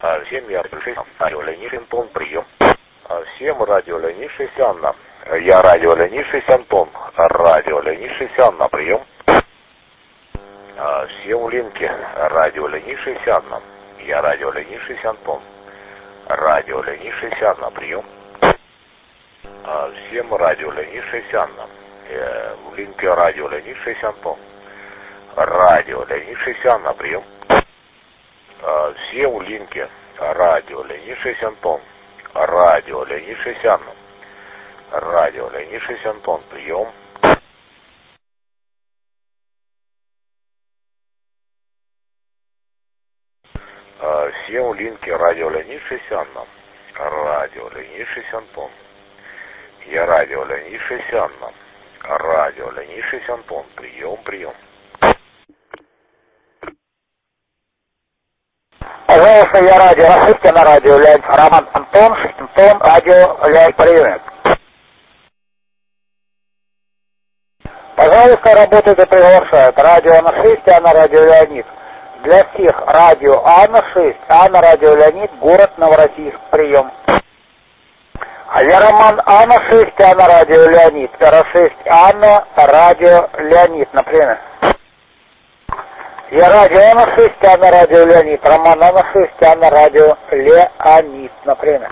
Всем я радио Леонид Антон, прием. Всем радио Леонид Шестян. Я радио Леонид Шестян, радио Леонид Шестян, на прием. Всем у Линки, радио Леонид Шестян. Я радио Леонид Шестян, радио Леонид Шестян, на прием. Всем радио Леонид Шестян. У Линки радио Леонид Шестян, радио Леонид Шестян, на прием. Все у Линки, радио Леонид Шестян, радио Леонид Шестян, радио Леонид Шестян, прием. Все у Линки, радио Леонид Шестян, радио Леонид Шестян, я радио Леонид Шестян, радио Леонид Шестян, прием, прием. Пожалуйста, я радио Рашистя на радио Леонид Роман Антон, Шестян, радио Леонид прием. Пожалуйста, работает и приглашает. Радио на 6, а на радио Леонид. Для всех радио А на 6, а на радио Леонид, город Новороссийск, прием. Я Роман А на 6, а на радио Леонид. Р6, а на радио Леонид, например. Я радио А на 6, а на радио Леонид. Роман А на 6, а на радио Леонид, например.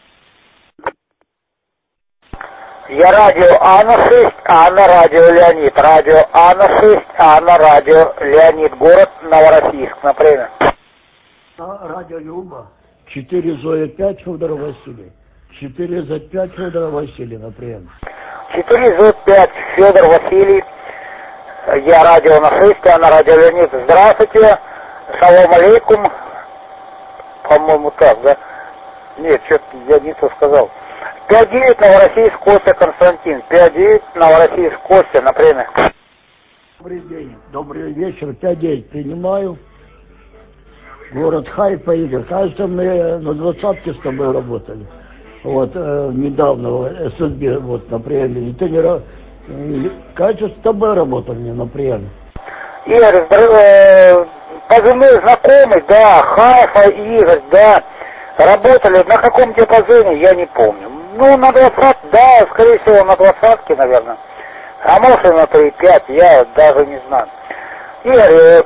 Я радио А на 6, а на радио Леонид. Радио А на 6, а на радио Леонид. Город Новороссийск, например. Радио Люба. 4 Зоя 5 Федор Василий. 4 за 5 Федор Василий, например. 4 за 5 Федор Василий. Я радио на 6, а на радио Леонид. Здравствуйте. Шалом алейкум. По-моему так, да? Нет, что-то я не то сказал. 5-9 Новороссийск, Костя Константин. 5-9 Новороссийск, Костя, например. Добрый день, добрый вечер. 5-9 принимаю. Город Хайфа, Игорь. Кажется, мы на 20-ке с тобой работали. Вот, недавно в СНБ, вот, на приеме. Ты не кажется, с тобой работал мне на приеме. Игорь, позывной знакомый, да, Хайфа, Игорь, да. Работали на каком диапазоне, я не помню. Ну, на 20, да, скорее всего, на 20-ке, наверное. А может и на 3-5, я даже не знаю. Игорь,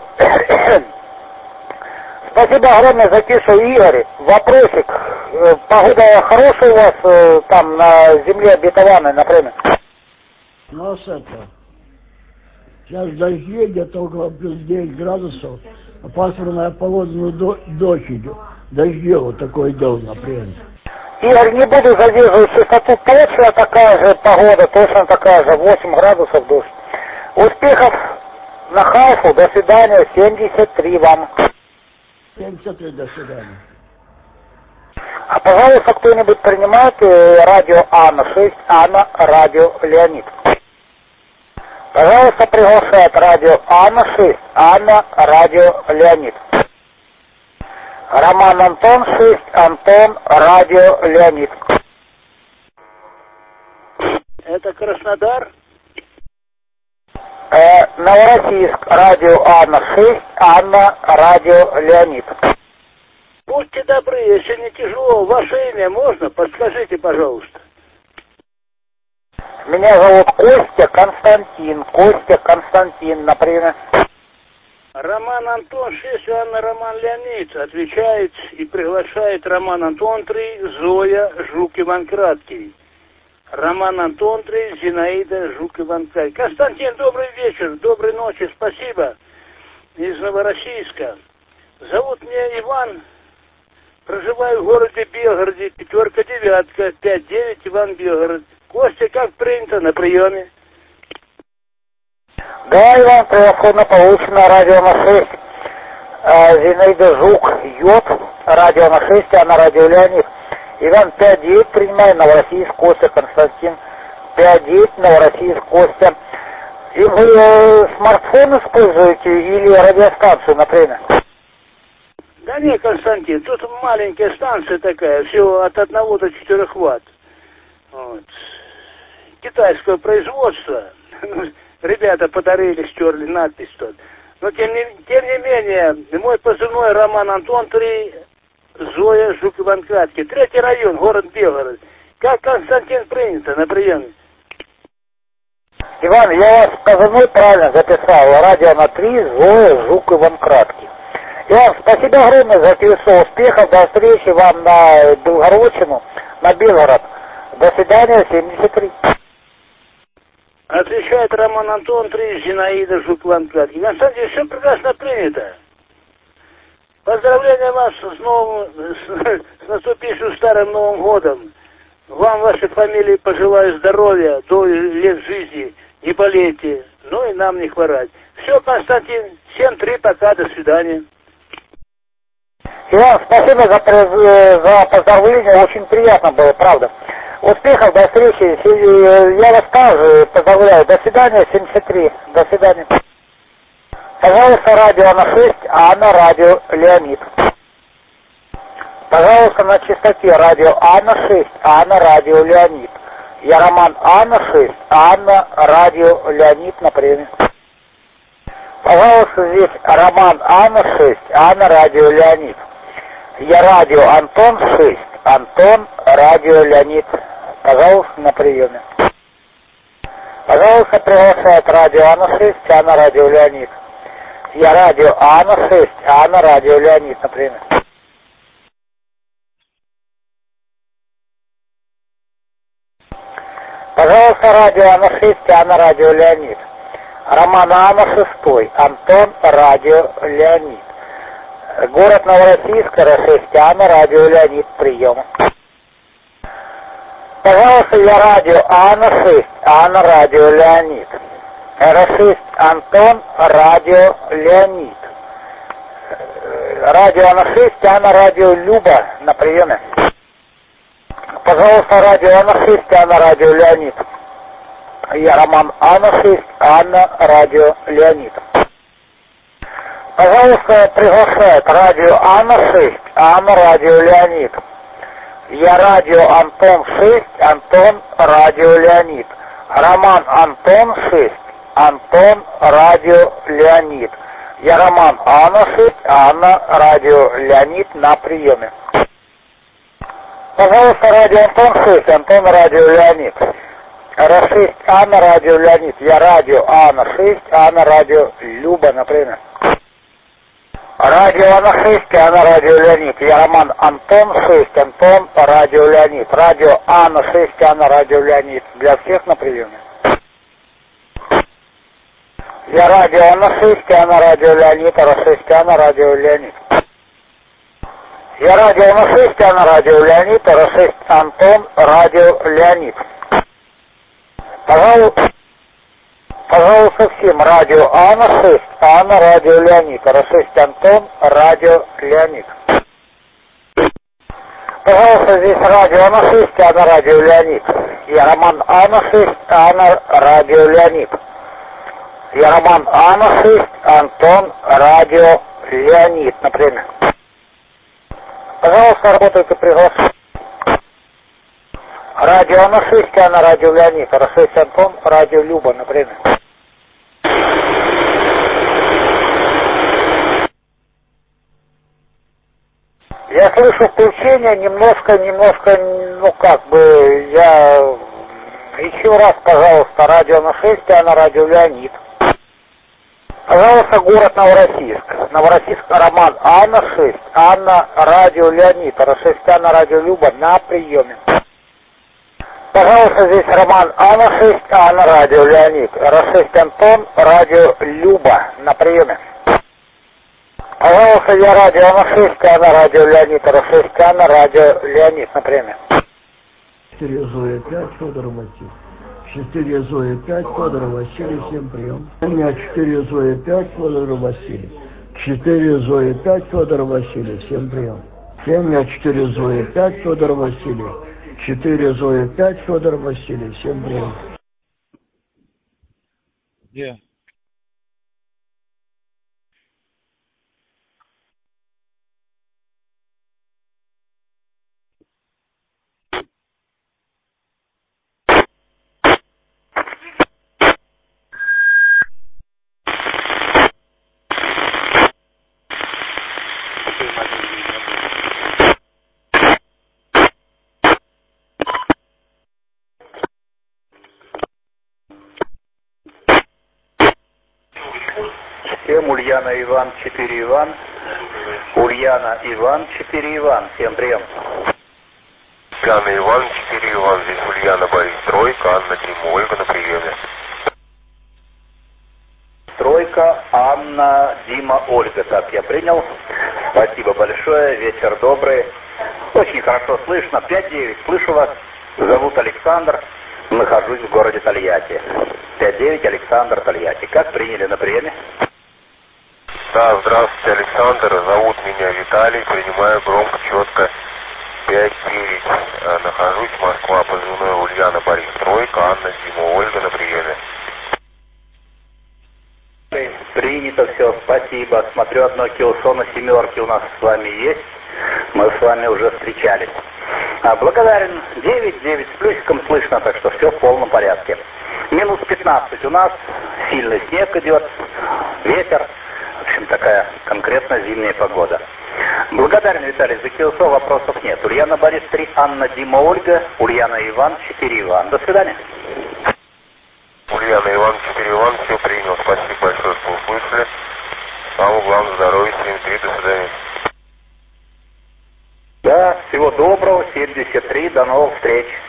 спасибо огромное за тишу, Игорь. Вопросик. Погода хорошая у вас там на земле обетованной, например? У нас это... Сейчас дожди, где-то около плюс 9 градусов. А пасмурная погода, ну, дождь идет. Дождь вот такой идет, например. Игорь, не буду задерживать частоту, точно такая же погода, точно такая же, 8 градусов дождь. Успехов на Хайфу, до свидания, 73 вам. 73, до свидания. А пожалуйста, кто-нибудь принимает радио А на 6, а на радио Леонид. Пожалуйста, приглашает радио А на 6, а на радио Леонид. Роман Антон 6, Антон, радио Леонид. Это Краснодар? Новороссийск, радио А на 6, а на радио Леонид. Будьте добры, если не тяжело, ваше имя можно? Подскажите, пожалуйста. Меня зовут Костя Константин, например. Роман Антон 6, Анна Роман Леонид отвечает и приглашает Роман Антон 3, Зоя Жук Иван Краткий. Роман Антон 3, Зинаида Жук Иван Краткий. Константин, добрый вечер, доброй ночи, спасибо. Из Новороссийска. Зовут меня Иван, проживаю в городе Белгороде, 5-9, 5-9, Иван Белгород. Костя, как принято на приеме? Да, Иван, превосходно получено, радио на 6. Зинаида Жук, Йод, радио на 6, а на радио Леонид. Иван 5-9, принимаю, Новороссийск, Костя Константин. 5-9, Новороссийск, Костя. И вы смартфон используете или радиостанцию, например? Да нет, Константин, тут маленькая станция такая, всего от 1 до 4 ватт. Вот. Китайского производства. Ребята подарили, стерли надпись тут. Но тем не менее, мой позывной Роман Антон 3, Иван-Кратки, 3-й район, город Белгород. Как Константин принято на приеме? Иван, я вас позывной правильно записал. Радио на 3, Зоя, Жук, Иван-Кратки. Иван, спасибо огромное за телесо. Успехов, до встречи вам на Белгородчину, на Белгород. До свидания, 73. Отвечает Роман Антон, 3, Зинаида, Жук, Иван-Кратки. Константин, все прекрасно принято. Поздравляю вас с наступившим старым Новым годом. Вам, вашей фамилии, пожелаю здоровья, долгих лет жизни, не болейте, ну и нам не хворать. Все, Константин, 7-3, пока, до свидания. Иван, спасибо за поздравление, очень приятно было, правда. Успехов, до встречи, я вас также поздравляю, до свидания, 73, до свидания. Пожалуйста, радио на 6, Анна, радио Леонид. Пожалуйста, на частоте радио Анна 6, Анна, радио Леонид. Я Роман Анна 6, Анна, радио Леонид на приеме. Пожалуйста, здесь Роман Анна 6, Анна, радио Леонид. Я радио Антон 6, Антон, радио Леонид. Пожалуйста, на приеме. Пожалуйста, приглашает радио Анна 6, Анна, радио Леонид. Я радио Анна 6, Анна, радио Леонид, например. Пожалуйста, радио Анна 6, Анна, радио Леонид. Роман Анна 6, Антон, радио Леонид. Город Новороссийск, Р6, Анна, радио Леонид, прием. Пожалуйста, я радио Анна 6, Анна, радио Леонид. Р6, Антон, радио Леонид. Радио Анна 6, Анна, радио Люба, на приеме. Пожалуйста, радио Анна 6, Анна, радио Леонид. Я Роман Анна 6, Анна, радио Леонид. Пожалуйста, приглашает радио Анна 6, Анна, радио Леонид. Я радио Антон 6, Антон, радио Леонид. Роман Антон 6, Антон, радио Леонид. Я Роман Анна 6, Анна, радио Леонид на приеме. Пожалуйста, радио Антон 6, Антон, радио Леонид. Р6, Анна, радио Леонид. Я радио Анна 6, Анна, радио Люба, например. Радио Анна 6, Анна, радио Леонид. Я Роман Антон 6, Антон, радио Леонид. Радио Анна 6, Анна, радио Леонид. Для всех на приеме. Я радио Анна 6, Анна, радио Леонид. Р6, Анна, радио Леонид. Я радио Анна 6, Анна, радио Леонид. Р6, Антон, радио Леонид. Пожалуйста, всем радио Анна 6, Анна, радио Леонид. Р6, Антон, радио Леонид. Пожалуйста, здесь радио Анна 6, Анна, радио Леонид. Я Роман Анна 6, Анна, радио Леонид. Я Роман Анна 6, Антон, радио Леонид, например. Пожалуйста, работайте, приглашаю. Радио Анна 6, Анна, радио Леонид. Р6, Антон, радио Люба, например. Я слышу включение, немножко, ну как бы, я... Еще раз, пожалуйста, радио Анна 6, Анна, радио Леонид. Пожалуйста, город Новороссийск. Новороссийск, Роман Анна 6, Анна, радио Леонид. Р6, Анна, радио Люба, на приеме. Пожалуйста, здесь Роман Анна 6, Анна, радио Леонид. Р6, Антон, радио Люба, на приеме. Пожалуйста, я радио Анна 6, Анна, радио Леонид. Р6, Анна, радио Леонид, на приеме. 4 Зоя 5, Федор Василий. 4 Зоя 5, Федор Василий, всем прием. У меня 4 Зоя 5, Федор Василий. 4 Зоя 5, Федор Василий, всем прием. У меня 4 Зоя 5, Федор Василий. 4 Зоя 5, Федор Василий, всем прием. Где? прием. Ульяна Иван, 4 Иван. Ульяна Иван, 4 Иван. Всем прием. Ульяна Иван, 4 Иван. Здесь Ульяна Борис, тройка, Анна Дима, Ольга на приеме. Тройка, Анна, Дима, Ольга. Так, я принял. Спасибо большое. Вечер добрый. Очень хорошо слышно. 5-9. Слышу вас. Зовут Александр. Нахожусь в городе Тольятти. 5-9, Александр, Тольятти. Как приняли на приеме? Да, здравствуйте, Александр. Зовут меня Виталий. Принимаю громко, четко. 5-9. Нахожусь в Москва. Позывной Ульяна Борис, тройка, Анна Дима, Ольга на приеме. Принято все, спасибо. Смотрю, одно килсо на семерке у нас с вами есть. Мы с вами уже встречались. Благодарен. 9-9 с плюсиком слышно, так что все в полном порядке. Минус 15 у нас. Сильный снег идет. Ветер. В общем, такая конкретно зимняя погода. Благодарен, Виталий, за килсо вопросов нет. Ульяна Борис 3, Анна Дима, Ольга. Ульяна Иван, 4 Иван. До свидания. Ульяна Иван, 4 Иван, все принял. Спасибо большое, что услышали. Самое главное, здоровья, 73, до свидания. Да, всего доброго, 73, до новых встреч.